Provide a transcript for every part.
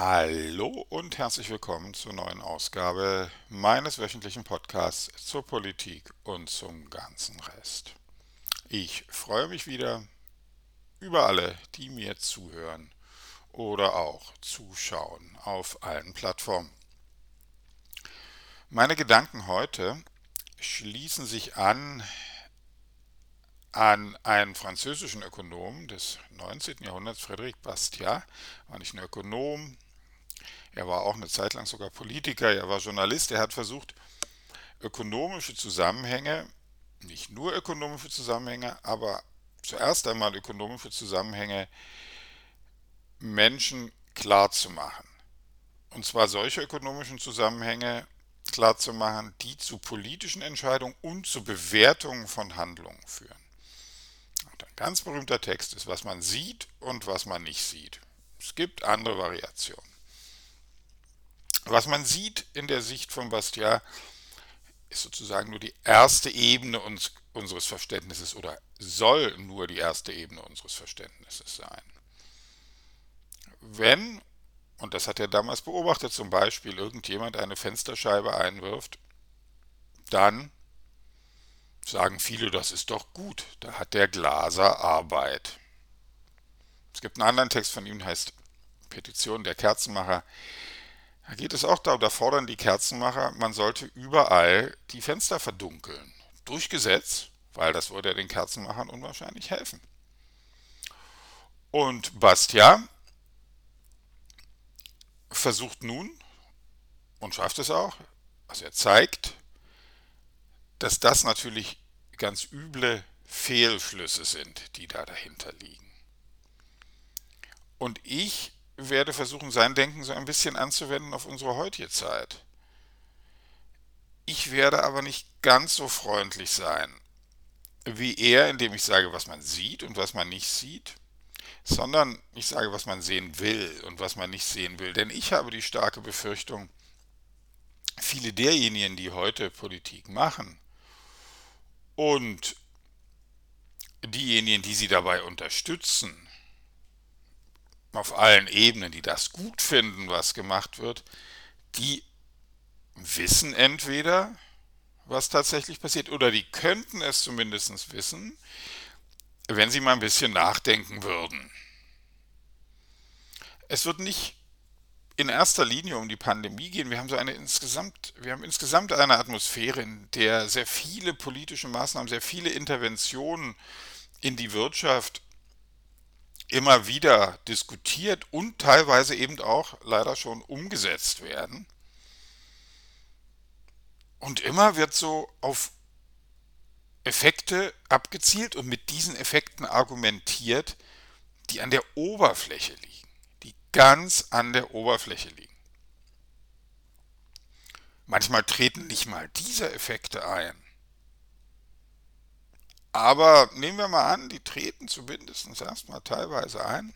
Hallo und herzlich willkommen zur neuen Ausgabe meines wöchentlichen Podcasts zur Politik und zum ganzen Rest. Ich freue mich wieder über alle, die mir zuhören oder auch zuschauen auf allen Plattformen. Meine Gedanken heute schließen sich an einen französischen Ökonom des 19. Jahrhunderts, Frédéric Bastiat, war nicht nur Ökonom, er war auch eine Zeit lang sogar Politiker, er war Journalist, er hat versucht, ökonomische Zusammenhänge, nicht nur ökonomische Zusammenhänge, aber zuerst einmal ökonomische Zusammenhänge Menschen klarzumachen. Und zwar solche ökonomischen Zusammenhänge klarzumachen, die zu politischen Entscheidungen und zu Bewertungen von Handlungen führen. Und ein ganz berühmter Text ist, was man sieht und was man nicht sieht. Es gibt andere Variationen. Was man sieht in der Sicht von Bastiat ist sozusagen nur die erste Ebene unseres Verständnisses oder soll nur die erste Ebene unseres Verständnisses sein. Wenn, und das hat er damals beobachtet, zum Beispiel irgendjemand eine Fensterscheibe einwirft, dann sagen viele, das ist doch gut, da hat der Glaser Arbeit. Es gibt einen anderen Text von ihm, der heißt Petition der Kerzenmacher. Da geht es auch darum, da fordern die Kerzenmacher, man sollte überall die Fenster verdunkeln. Durch Gesetz, weil das würde den Kerzenmachern unwahrscheinlich helfen. Und Bastiat versucht nun und schafft es auch, also er zeigt, dass das natürlich ganz üble Fehlschlüsse sind, die da dahinter liegen. Und ich werde versuchen, sein Denken so ein bisschen anzuwenden auf unsere heutige Zeit. Ich werde aber nicht ganz so freundlich sein wie er, indem ich sage, was man sieht und was man nicht sieht, sondern ich sage, was man sehen will und was man nicht sehen will. Denn ich habe die starke Befürchtung, viele derjenigen, die heute Politik machen und diejenigen, die sie dabei unterstützen, auf allen Ebenen, die das gut finden, was gemacht wird, die wissen entweder, was tatsächlich passiert, oder die könnten es zumindest wissen, wenn sie mal ein bisschen nachdenken würden. Es wird nicht in erster Linie um die Pandemie gehen. Wir haben insgesamt eine Atmosphäre, in der sehr viele politische Maßnahmen, sehr viele Interventionen in die Wirtschaft immer wieder diskutiert und teilweise eben auch leider schon umgesetzt werden. Und immer wird so auf Effekte abgezielt und mit diesen Effekten argumentiert, die an der Oberfläche liegen, die ganz an der Oberfläche liegen. Manchmal treten nicht mal diese Effekte ein. Aber nehmen wir mal an, die treten zumindest erstmal teilweise ein.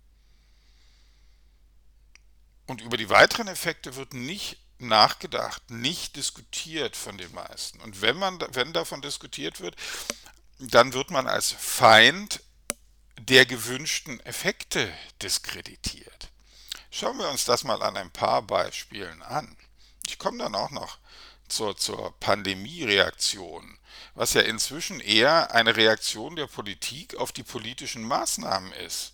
Und über die weiteren Effekte wird nicht nachgedacht, nicht diskutiert von den meisten. Und wenn davon diskutiert wird, dann wird man als Feind der gewünschten Effekte diskreditiert. Schauen wir uns das mal an ein paar Beispielen an. Ich komme dann auch noch zur Pandemie-Reaktion, was ja inzwischen eher eine Reaktion der Politik auf die politischen Maßnahmen ist.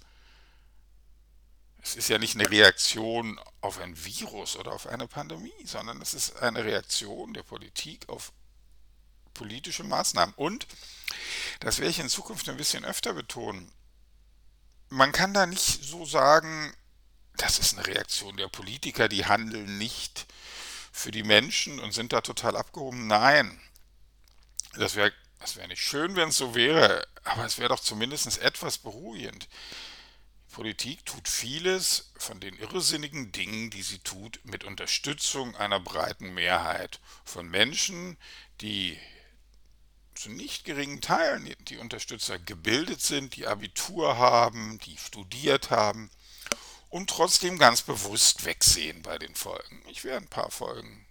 Es ist ja nicht eine Reaktion auf ein Virus oder auf eine Pandemie, sondern es ist eine Reaktion der Politik auf politische Maßnahmen. Und, das werde ich in Zukunft ein bisschen öfter betonen, man kann da nicht so sagen, das ist eine Reaktion der Politiker, die handeln nicht für die Menschen und sind da total abgehoben. Nein, das wär nicht schön, wenn es so wäre, aber es wäre doch zumindest etwas beruhigend. Die Politik tut vieles von den irrsinnigen Dingen, die sie tut, mit Unterstützung einer breiten Mehrheit von Menschen, die zu nicht geringen Teilen die Unterstützer gebildet sind, die Abitur haben, die studiert haben und trotzdem ganz bewusst wegsehen bei den Folgen. Ich werde ein paar Folgen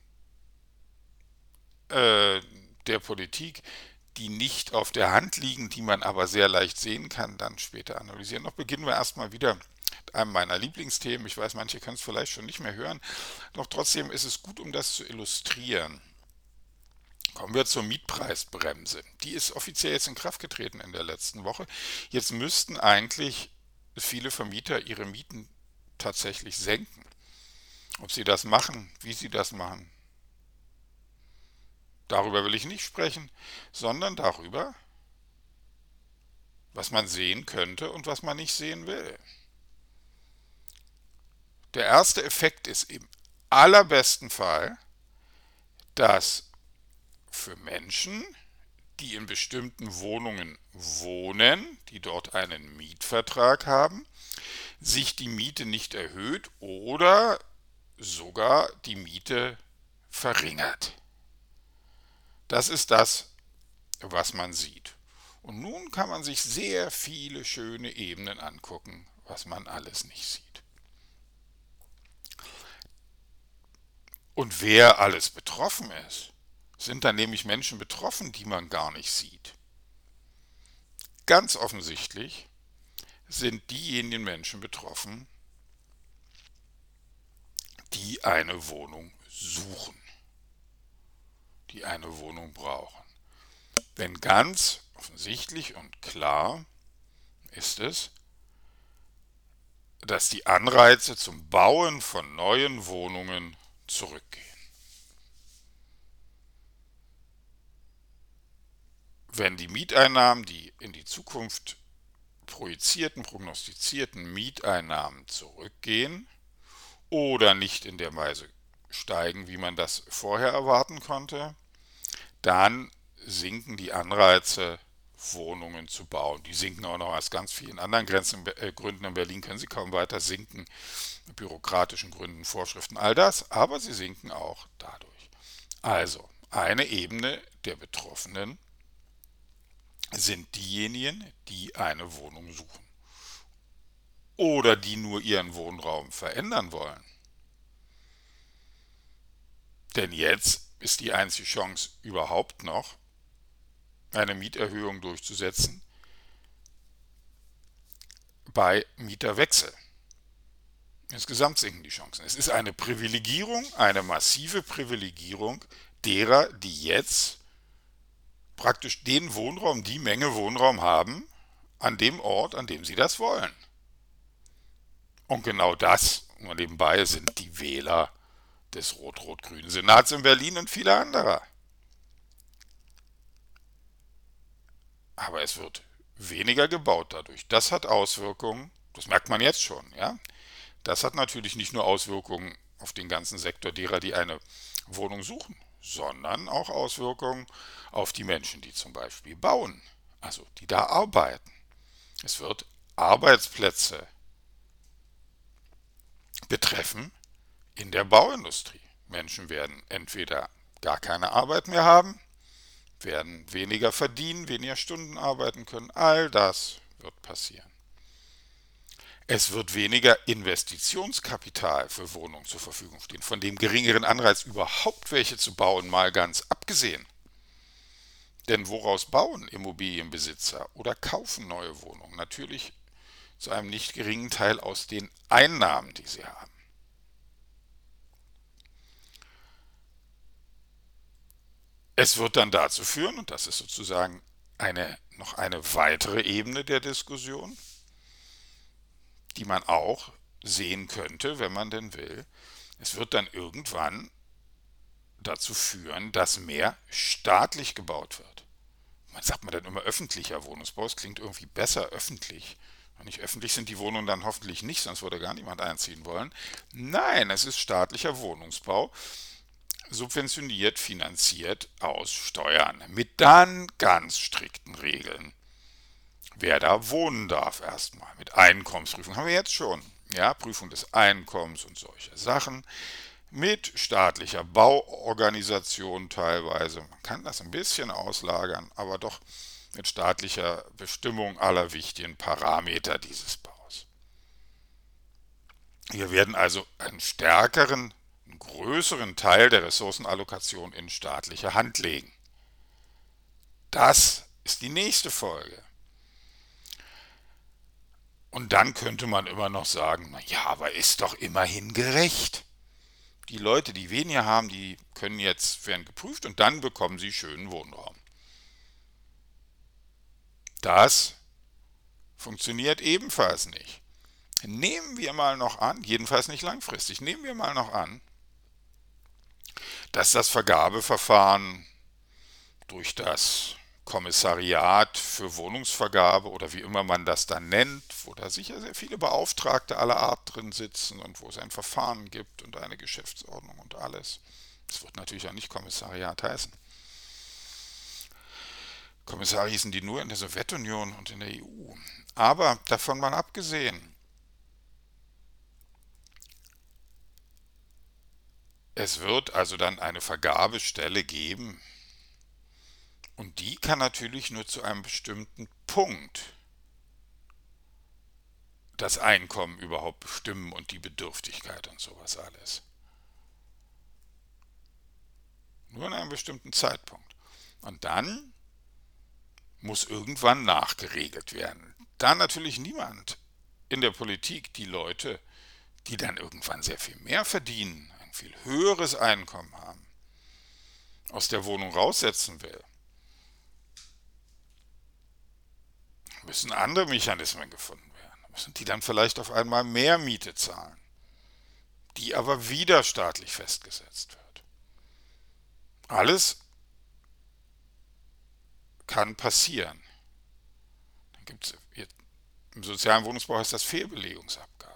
äh, der Politik, die nicht auf der Hand liegen, die man aber sehr leicht sehen kann, dann später analysieren. Noch beginnen wir erstmal wieder einem meiner Lieblingsthemen. Ich weiß, manche können es vielleicht schon nicht mehr hören, doch trotzdem ist es gut, um das zu illustrieren. Kommen wir zur Mietpreisbremse. Die ist offiziell jetzt in Kraft getreten in der letzten Woche. Jetzt müssten eigentlich viele Vermieter ihre Mieten tatsächlich senken. Ob sie das machen, wie sie das machen, darüber will ich nicht sprechen, sondern darüber, was man sehen könnte und was man nicht sehen will. Der erste Effekt ist im allerbesten Fall, dass für Menschen, die in bestimmten Wohnungen wohnen, die dort einen Mietvertrag haben, sich die Miete nicht erhöht oder sogar die Miete verringert. Das ist das, was man sieht. Und nun kann man sich sehr viele schöne Ebenen angucken, was man alles nicht sieht. Und wer alles betroffen ist, sind dann nämlich Menschen betroffen, die man gar nicht sieht. Ganz offensichtlich sind diejenigen Menschen betroffen, die eine Wohnung suchen, die eine Wohnung brauchen. Denn ganz offensichtlich und klar ist es, dass die Anreize zum Bauen von neuen Wohnungen zurückgehen. Wenn die Mieteinnahmen, die in die Zukunft projizierten, prognostizierten Mieteinnahmen zurückgehen oder nicht in der Weise steigen, wie man das vorher erwarten konnte, dann sinken die Anreize, Wohnungen zu bauen. Die sinken auch noch aus ganz vielen anderen Gründen. In Berlin können sie kaum weiter sinken, bürokratischen Gründen, Vorschriften, all das, aber sie sinken auch dadurch. Also, eine Ebene der Betroffenen sind diejenigen, die eine Wohnung suchen oder die nur ihren Wohnraum verändern wollen. Denn jetzt ist die einzige Chance überhaupt noch, eine Mieterhöhung durchzusetzen bei Mieterwechsel. Insgesamt sinken die Chancen. Es ist eine Privilegierung, eine massive Privilegierung derer, die jetzt praktisch den Wohnraum, die Menge Wohnraum haben, an dem Ort, an dem sie das wollen. Und genau das, nur nebenbei, sind die Wähler des rot-rot-grünen Senats in Berlin und viele andere. Aber es wird weniger gebaut dadurch. Das hat Auswirkungen, das merkt man jetzt schon, ja. Das hat natürlich nicht nur Auswirkungen auf den ganzen Sektor derer, die eine Wohnung suchen, sondern auch Auswirkungen auf die Menschen, die zum Beispiel bauen, also die da arbeiten. Es wird Arbeitsplätze betreffen in der Bauindustrie. Menschen werden entweder gar keine Arbeit mehr haben, werden weniger verdienen, weniger Stunden arbeiten können. All das wird passieren. Es wird weniger Investitionskapital für Wohnungen zur Verfügung stehen, von dem geringeren Anreiz überhaupt welche zu bauen, mal ganz abgesehen. Denn woraus bauen Immobilienbesitzer oder kaufen neue Wohnungen? Natürlich zu einem nicht geringen Teil aus den Einnahmen, die sie haben. Es wird dann dazu führen, und das ist sozusagen noch eine weitere Ebene der Diskussion, die man auch sehen könnte, wenn man denn will. Es wird dann irgendwann dazu führen, dass mehr staatlich gebaut wird. Man sagt man dann immer öffentlicher Wohnungsbau, es klingt irgendwie besser öffentlich. Wenn nicht öffentlich sind die Wohnungen dann hoffentlich nicht, sonst würde gar niemand einziehen wollen. Nein, es ist staatlicher Wohnungsbau, subventioniert, finanziert aus Steuern, mit dann ganz strikten Regeln. Wer da wohnen darf erstmal, mit Einkommensprüfung haben wir jetzt schon, ja, Prüfung des Einkommens und solche Sachen, mit staatlicher Bauorganisation teilweise, man kann das ein bisschen auslagern, aber doch mit staatlicher Bestimmung aller wichtigen Parameter dieses Baus. Wir werden also einen stärkeren, einen größeren Teil der Ressourcenallokation in staatliche Hand legen. Das ist die nächste Folge. Und dann könnte man immer noch sagen, na ja, aber ist doch immerhin gerecht. Die Leute, die weniger haben, die können jetzt, werden geprüft und dann bekommen sie schönen Wohnraum. Das funktioniert ebenfalls nicht. Nehmen wir mal noch an, jedenfalls nicht langfristig, nehmen wir mal noch an, dass das Vergabeverfahren durch das Kommissariat für Wohnungsvergabe oder wie immer man das dann nennt, wo da sicher sehr viele Beauftragte aller Art drin sitzen und wo es ein Verfahren gibt und eine Geschäftsordnung und alles. Das wird natürlich auch nicht Kommissariat heißen. Kommissare hießen die nur in der Sowjetunion und in der EU. Aber davon mal abgesehen, es wird also dann eine Vergabestelle geben und die kann natürlich nur zu einem bestimmten Punkt das Einkommen überhaupt bestimmen und die Bedürftigkeit und sowas alles. Nur an einem bestimmten Zeitpunkt. Und dann muss irgendwann nachgeregelt werden. Da natürlich niemand in der Politik die Leute, die dann irgendwann sehr viel mehr verdienen, ein viel höheres Einkommen haben, aus der Wohnung raussetzen will, müssen andere Mechanismen gefunden werden. Müssen die dann vielleicht auf einmal mehr Miete zahlen, die aber wieder staatlich festgesetzt wird. Alles kann passieren. Dann gibt es im sozialen Wohnungsbau heißt das Fehlbelegungsabgabe.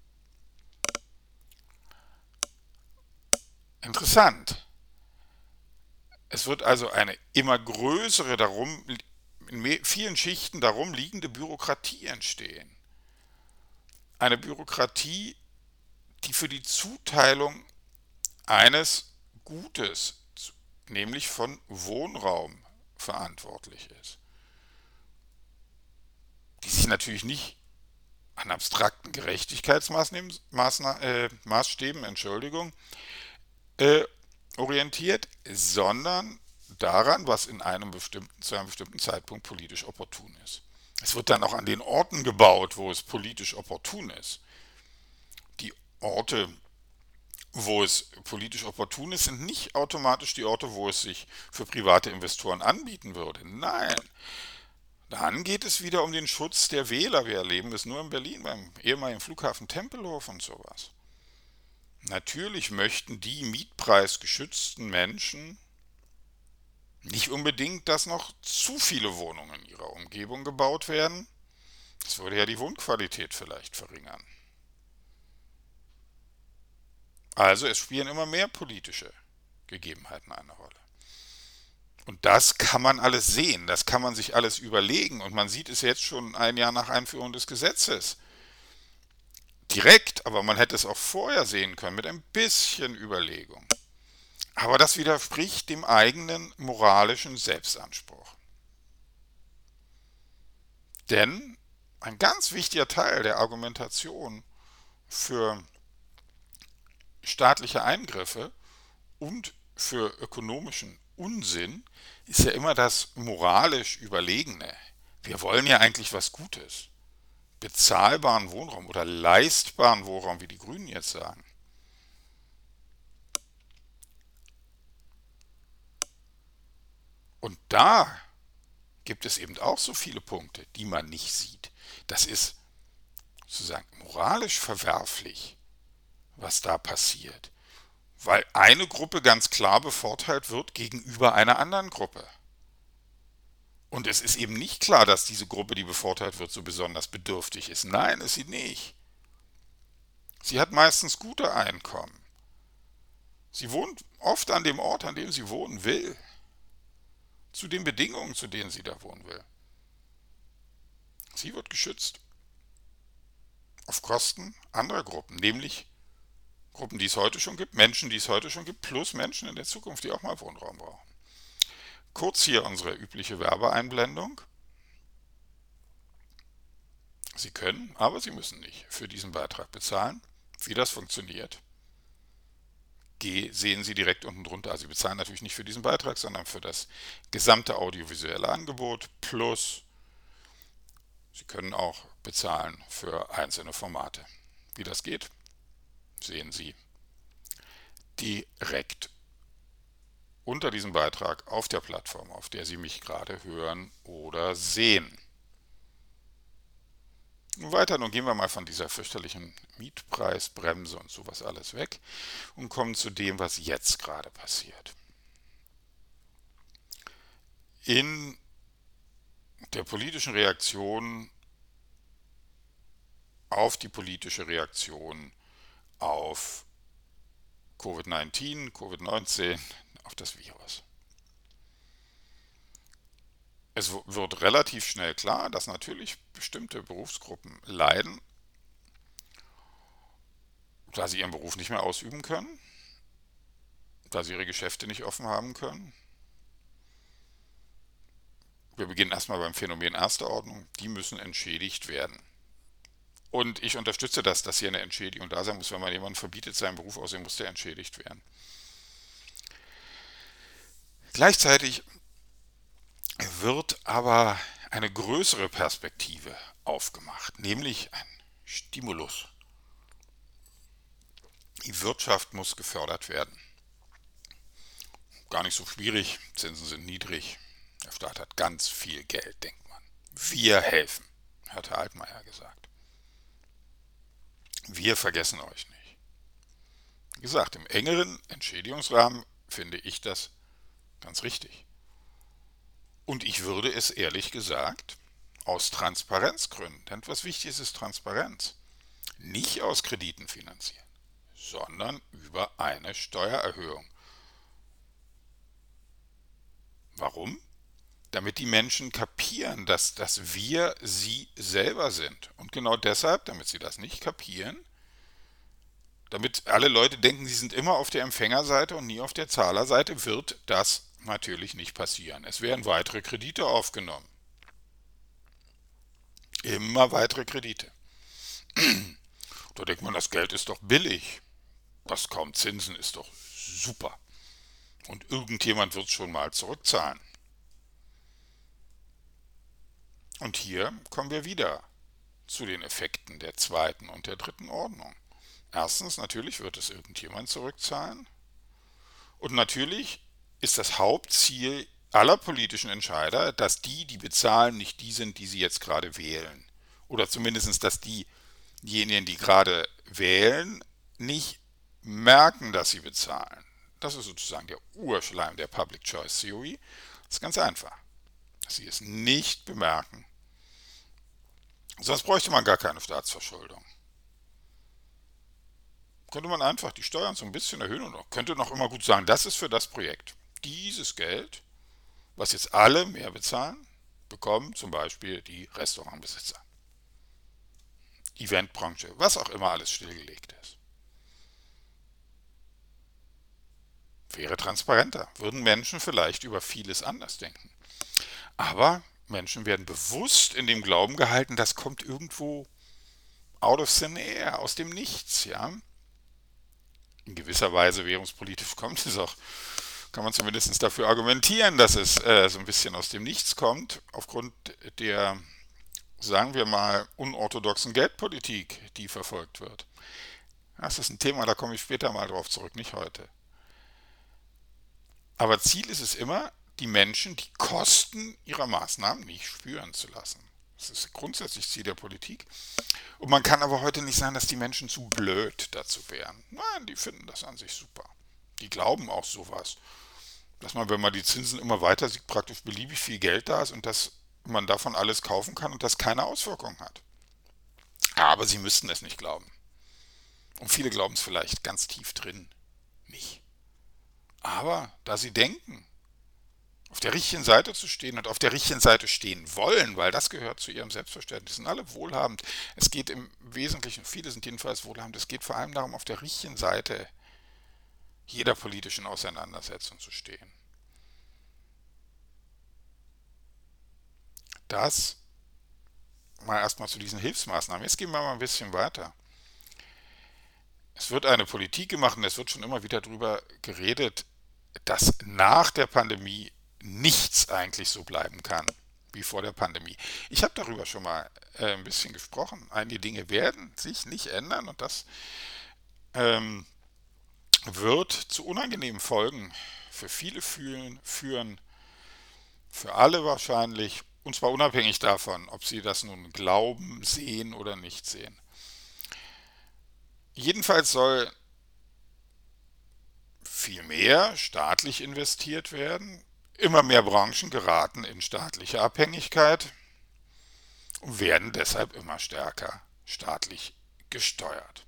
Interessant. Es wird also eine immer größere, in vielen Schichten darum liegende Bürokratie entstehen. Eine Bürokratie, die für die Zuteilung eines Gutes, nämlich von Wohnraum, verantwortlich ist. Die sich natürlich nicht an abstrakten Gerechtigkeitsmaßstäben, äh, orientiert, sondern daran, was zu einem bestimmten Zeitpunkt politisch opportun ist. Es wird dann auch an den Orten gebaut, wo es politisch opportun ist. Die Orte, wo es politisch opportun ist, sind nicht automatisch die Orte, wo es sich für private Investoren anbieten würde. Nein, dann geht es wieder um den Schutz der Wähler. Wir erleben es nur in Berlin beim ehemaligen Flughafen Tempelhof und sowas. Natürlich möchten die mietpreisgeschützten Menschen nicht unbedingt, dass noch zu viele Wohnungen in ihrer Umgebung gebaut werden. Das würde ja die Wohnqualität vielleicht verringern. Also es spielen immer mehr politische Gegebenheiten eine Rolle. Und das kann man alles sehen, das kann man sich alles überlegen und man sieht es jetzt schon ein Jahr nach Einführung des Gesetzes. Direkt, aber man hätte es auch vorher sehen können mit ein bisschen Überlegung. Aber das widerspricht dem eigenen moralischen Selbstanspruch. Denn ein ganz wichtiger Teil der Argumentation für staatliche Eingriffe und für ökonomischen Unsinn ist ja immer das moralisch Überlegene. Wir wollen ja eigentlich was Gutes. Bezahlbaren Wohnraum oder leistbaren Wohnraum, wie die Grünen jetzt sagen. Und da gibt es eben auch so viele Punkte, die man nicht sieht. Das ist sozusagen moralisch verwerflich, was da passiert. Weil eine Gruppe ganz klar bevorteilt wird gegenüber einer anderen Gruppe. Und es ist eben nicht klar, dass diese Gruppe, die bevorteilt wird, so besonders bedürftig ist. Nein, ist sie nicht. Sie hat meistens gute Einkommen. Sie wohnt oft an dem Ort, an dem sie wohnen will. Zu den Bedingungen, zu denen sie da wohnen will. Sie wird geschützt. Auf Kosten anderer Gruppen, nämlich Gruppen, die es heute schon gibt, Menschen, die es heute schon gibt, plus Menschen in der Zukunft, die auch mal Wohnraum brauchen. Kurz hier unsere übliche Werbeeinblendung. Sie können, aber Sie müssen nicht für diesen Beitrag bezahlen. Wie das funktioniert, sehen Sie direkt unten drunter. Sie bezahlen natürlich nicht für diesen Beitrag, sondern für das gesamte audiovisuelle Angebot plus Sie können auch bezahlen für einzelne Formate. Wie das geht, sehen Sie direkt unter diesem Beitrag auf der Plattform, auf der Sie mich gerade hören oder sehen. Nun gehen wir mal von dieser fürchterlichen Mietpreisbremse und sowas alles weg und kommen zu dem, was jetzt gerade passiert. In der politischen Reaktion auf die politische Reaktion auf Covid-19, auf das Virus. Es wird relativ schnell klar, dass natürlich bestimmte Berufsgruppen leiden, da sie ihren Beruf nicht mehr ausüben können, da sie ihre Geschäfte nicht offen haben können. Wir beginnen erstmal beim Phänomen erster Ordnung. Die müssen entschädigt werden. Und ich unterstütze das, dass hier eine Entschädigung da sein muss. Wenn man jemanden verbietet, seinen Beruf auszuüben, muss der entschädigt werden. Gleichzeitig wird aber eine größere Perspektive aufgemacht, nämlich ein Stimulus. Die Wirtschaft muss gefördert werden. Gar nicht so schwierig, Zinsen sind niedrig, der Staat hat ganz viel Geld, denkt man. Wir helfen, hat Herr Altmaier gesagt. Wir vergessen euch nicht. Wie gesagt, im engeren Entschädigungsrahmen finde ich das ganz richtig. Und ich würde es ehrlich gesagt aus Transparenzgründen, denn was wichtig ist, ist Transparenz, nicht aus Krediten finanzieren, sondern über eine Steuererhöhung. Warum? Damit die Menschen kapieren, dass wir sie selber sind. Und genau deshalb, damit sie das nicht kapieren, damit alle Leute denken, sie sind immer auf der Empfängerseite und nie auf der Zahlerseite, wird das natürlich nicht passieren. Es werden weitere Kredite aufgenommen. Immer weitere Kredite. Da denkt man, das Geld ist doch billig. Das kaum Zinsen ist doch super. Und irgendjemand wird es schon mal zurückzahlen. Und hier kommen wir wieder zu den Effekten der zweiten und der dritten Ordnung. Erstens, natürlich wird es irgendjemand zurückzahlen. Und natürlich ist das Hauptziel aller politischen Entscheider, dass die bezahlen, nicht die sind, die sie jetzt gerade wählen. Oder zumindest, dass diejenigen, die gerade wählen, nicht merken, dass sie bezahlen. Das ist sozusagen der Urschleim der Public Choice Theory. Das ist ganz einfach. Dass sie es nicht bemerken. Sonst bräuchte man gar keine Staatsverschuldung. Könnte man einfach die Steuern so ein bisschen erhöhen und könnte noch immer gut sagen, das ist für das Projekt. Dieses Geld, was jetzt alle mehr bezahlen, bekommen zum Beispiel die Restaurantbesitzer, Eventbranche, was auch immer alles stillgelegt ist. Wäre transparenter, würden Menschen vielleicht über vieles anders denken. Aber Menschen werden bewusst in dem Glauben gehalten, das kommt irgendwo out of thin air, aus dem Nichts, ja. In gewisser Weise währungspolitisch kommt es auch, kann man zumindest dafür argumentieren, dass es so ein bisschen aus dem Nichts kommt, aufgrund der, sagen wir mal, unorthodoxen Geldpolitik, die verfolgt wird. Das ist ein Thema, da komme ich später mal drauf zurück, nicht heute. Aber Ziel ist es immer, die Menschen die Kosten ihrer Maßnahmen nicht spüren zu lassen. Das ist grundsätzlich Ziel der Politik. Und man kann aber heute nicht sagen, dass die Menschen zu blöd dazu wären. Nein, die finden das an sich super. Die glauben auch sowas. Dass man, wenn man die Zinsen immer weiter sieht, praktisch beliebig viel Geld da ist und dass man davon alles kaufen kann und das keine Auswirkungen hat. Aber sie müssten es nicht glauben. Und viele glauben es vielleicht ganz tief drin nicht. Aber da sie denken, auf der richtigen Seite zu stehen und auf der richtigen Seite stehen wollen, weil das gehört zu ihrem Selbstverständnis. Sind alle wohlhabend. Es geht im Wesentlichen, viele sind jedenfalls wohlhabend, es geht vor allem darum, auf der richtigen Seite jeder politischen Auseinandersetzung zu stehen. Das mal erstmal zu diesen Hilfsmaßnahmen. Jetzt gehen wir mal ein bisschen weiter. Es wird eine Politik gemacht und es wird schon immer wieder darüber geredet, dass nach der Pandemie nichts eigentlich so bleiben kann, wie vor der Pandemie. Ich habe darüber schon mal ein bisschen gesprochen. Einige Dinge werden sich nicht ändern und das ähm, wird zu unangenehmen Folgen für viele führen, für alle wahrscheinlich, und zwar unabhängig davon, ob sie das nun glauben, sehen oder nicht sehen. Jedenfalls soll viel mehr staatlich investiert werden. Immer mehr Branchen geraten in staatliche Abhängigkeit und werden deshalb immer stärker staatlich gesteuert.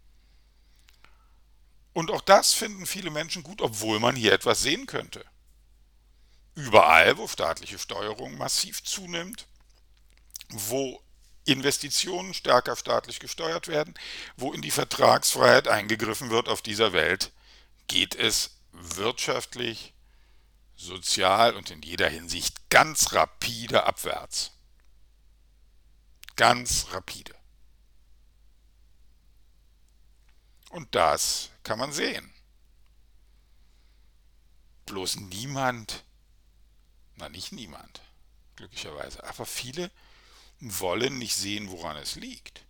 Und auch das finden viele Menschen gut, obwohl man hier etwas sehen könnte. Überall, wo staatliche Steuerung massiv zunimmt, wo Investitionen stärker staatlich gesteuert werden, wo in die Vertragsfreiheit eingegriffen wird auf dieser Welt, geht es wirtschaftlich, sozial und in jeder Hinsicht ganz rapide abwärts. Ganz rapide. Und das kann man sehen. Bloß niemand, na nicht niemand, glücklicherweise, aber viele wollen nicht sehen, woran es liegt.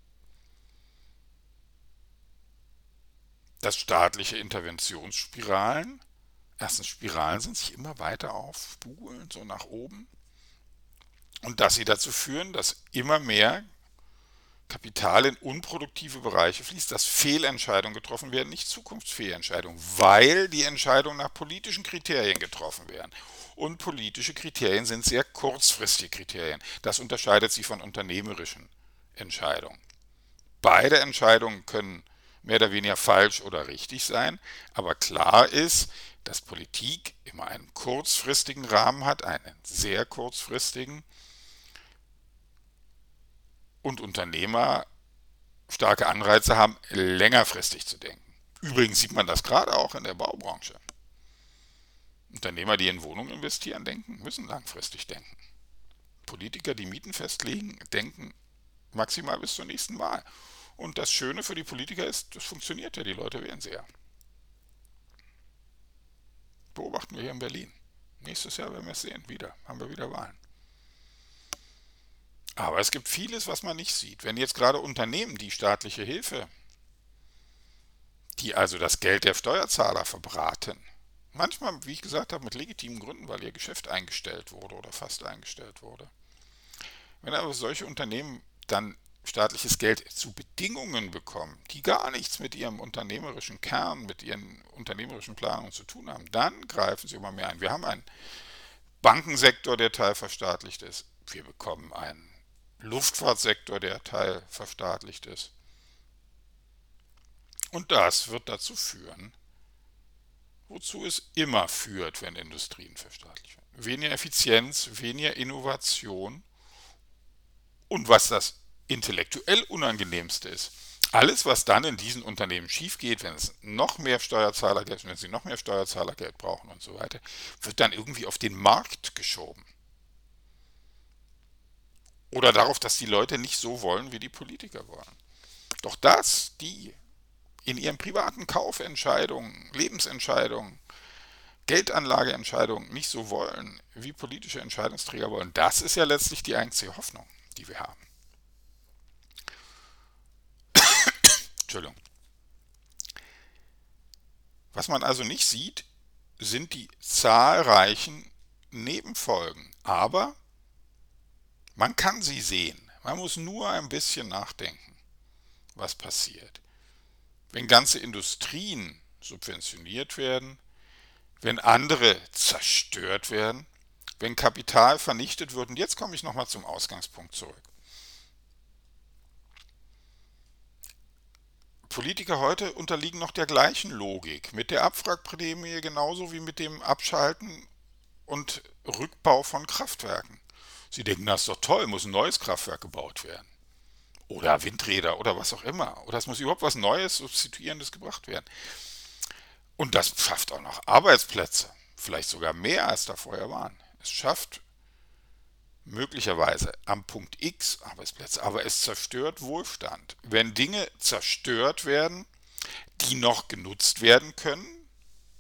Dass staatliche Interventionsspiralen, erstens Spiralen sind, sich immer weiter aufspulen, so nach oben, und dass sie dazu führen, dass immer mehr Kapital in unproduktive Bereiche fließt, dass Fehlentscheidungen getroffen werden, nicht zukunftsfähige Entscheidungen, weil die Entscheidungen nach politischen Kriterien getroffen werden. Und politische Kriterien sind sehr kurzfristige Kriterien. Das unterscheidet sie von unternehmerischen Entscheidungen. Beide Entscheidungen können mehr oder weniger falsch oder richtig sein, aber klar ist, dass Politik immer einen kurzfristigen Rahmen hat, einen sehr kurzfristigen, und Unternehmer starke Anreize haben, längerfristig zu denken. Übrigens sieht man das gerade auch in der Baubranche. Unternehmer, die in Wohnungen investieren, müssen langfristig denken. Politiker, die Mieten festlegen, denken maximal bis zur nächsten Wahl. Und das Schöne für die Politiker ist, das funktioniert ja, die Leute wählen sie ja. Beobachten wir hier in Berlin. Nächstes Jahr werden wir es sehen, haben wir wieder Wahlen. Aber es gibt vieles, was man nicht sieht. Wenn jetzt gerade Unternehmen die staatliche Hilfe, die also das Geld der Steuerzahler verbraten, manchmal, wie ich gesagt habe, mit legitimen Gründen, weil ihr Geschäft eingestellt wurde oder fast eingestellt wurde. Wenn aber solche Unternehmen dann staatliches Geld zu Bedingungen bekommen, die gar nichts mit ihrem unternehmerischen Kern, mit ihren unternehmerischen Planungen zu tun haben, dann greifen sie immer mehr ein. Wir haben einen Bankensektor, der teilverstaatlicht ist. Wir bekommen einen Luftfahrtsektor, der teilverstaatlicht ist. Und das wird dazu führen, wozu es immer führt, wenn Industrien verstaatlicht werden. Weniger Effizienz, weniger Innovation und was das intellektuell Unangenehmste ist, alles, was dann in diesen Unternehmen schief geht, wenn es noch mehr Steuerzahlergeld, wenn sie noch mehr Steuerzahlergeld brauchen und so weiter, wird dann irgendwie auf den Markt geschoben. Oder darauf, dass die Leute nicht so wollen, wie die Politiker wollen. Doch dass die in ihren privaten Kaufentscheidungen, Lebensentscheidungen, Geldanlageentscheidungen nicht so wollen, wie politische Entscheidungsträger wollen, das ist ja letztlich die einzige Hoffnung, die wir haben. Entschuldigung. Was man also nicht sieht, sind die zahlreichen Nebenfolgen. Aber man kann sie sehen. Man muss nur ein bisschen nachdenken, was passiert. Wenn ganze Industrien subventioniert werden, wenn andere zerstört werden, wenn Kapital vernichtet wird, und jetzt komme ich nochmal zum Ausgangspunkt zurück. Politiker heute unterliegen noch der gleichen Logik, mit der Abwrackprämie genauso wie mit dem Abschalten und Rückbau von Kraftwerken. Sie denken, das ist doch toll, muss ein neues Kraftwerk gebaut werden. Oder Windräder oder was auch immer. Oder es muss überhaupt was Neues, Substituierendes gebracht werden. Und das schafft auch noch Arbeitsplätze. Vielleicht sogar mehr, als da vorher waren. Es schafft möglicherweise am Punkt X Arbeitsplätze, aber es zerstört Wohlstand. Wenn Dinge zerstört werden, die noch genutzt werden können,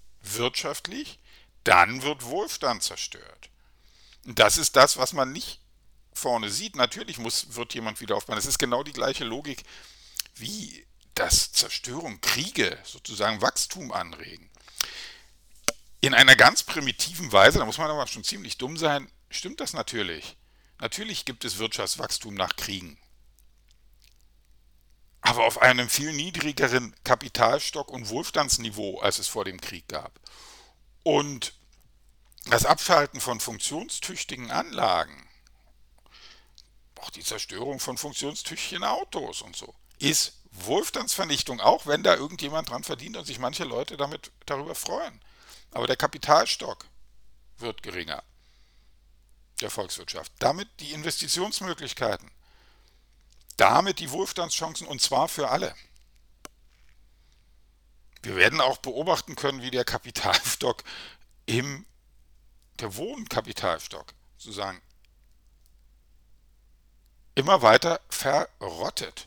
wirtschaftlich, dann wird Wohlstand zerstört. Und das ist das, was man nicht vorne sieht, natürlich wird jemand wieder aufbauen. Es ist genau die gleiche Logik, wie das Zerstörung, Kriege, sozusagen Wachstum anregen. In einer ganz primitiven Weise, da muss man aber schon ziemlich dumm sein, stimmt das natürlich. Natürlich gibt es Wirtschaftswachstum nach Kriegen, aber auf einem viel niedrigeren Kapitalstock und Wohlstandsniveau, als es vor dem Krieg gab. Und das Abschalten von funktionstüchtigen Anlagen, auch die Zerstörung von funktionstüchtigen Autos und so, ist Wohlstandsvernichtung, auch wenn da irgendjemand dran verdient und sich manche Leute darüber freuen. Aber der Kapitalstock wird geringer, der Volkswirtschaft. Damit die Investitionsmöglichkeiten, damit die Wohlstandschancen und zwar für alle. Wir werden auch beobachten können, wie der Kapitalstock der Wohnkapitalstock sozusagen immer weiter verrottet.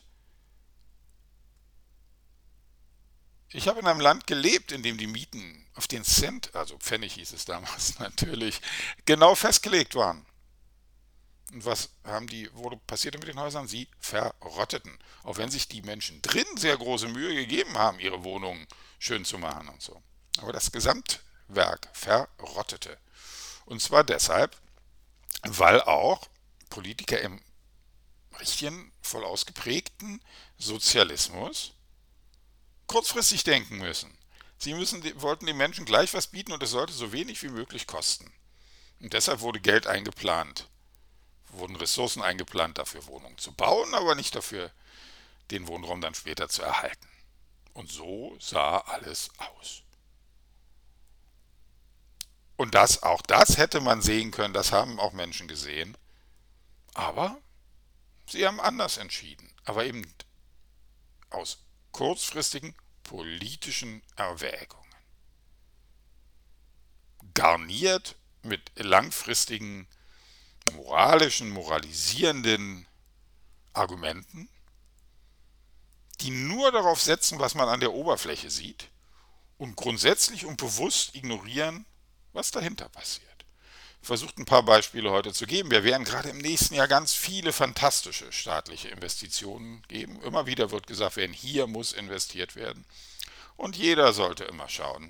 Ich habe in einem Land gelebt, in dem die Mieten auf den Cent, also Pfennig hieß es damals natürlich, genau festgelegt waren. Und wurde passierte mit den Häusern? Sie verrotteten. Auch wenn sich die Menschen drin sehr große Mühe gegeben haben, ihre Wohnungen schön zu machen und so. Aber das Gesamtwerk verrottete. Und zwar deshalb, weil auch Politiker im richtigen, voll ausgeprägten Sozialismus kurzfristig denken müssen. Wollten den Menschen gleich was bieten und es sollte so wenig wie möglich kosten. Und deshalb wurde Geld eingeplant, wurden Ressourcen eingeplant, dafür Wohnungen zu bauen, aber nicht dafür, den Wohnraum dann später zu erhalten. Und so sah alles aus. Und auch das hätte man sehen können, das haben auch Menschen gesehen. Aber sie haben anders entschieden. Aber eben aus kurzfristigen politischen Erwägungen. Garniert mit langfristigen moralisierenden Argumenten, die nur darauf setzen, was man an der Oberfläche sieht und grundsätzlich und bewusst ignorieren, was dahinter passiert. Ich versuche ein paar Beispiele heute zu geben. Wir werden gerade im nächsten Jahr ganz viele fantastische staatliche Investitionen geben. Immer wieder wird gesagt werden, hier muss investiert werden. Und jeder sollte immer schauen,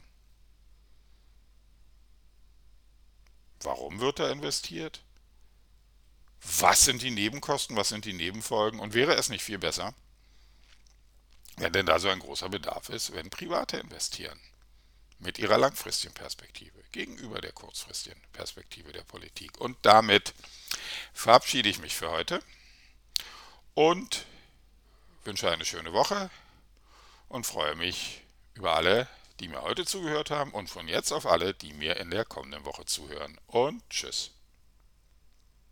warum wird da investiert? Was sind die Nebenkosten, was sind die Nebenfolgen? Und wäre es nicht viel besser, wenn denn da so ein großer Bedarf ist, wenn Private investieren? Mit ihrer langfristigen Perspektive gegenüber der kurzfristigen Perspektive der Politik. Und damit verabschiede ich mich für heute und wünsche eine schöne Woche und freue mich über alle, die mir heute zugehört haben und von jetzt auf alle, die mir in der kommenden Woche zuhören. Und tschüss.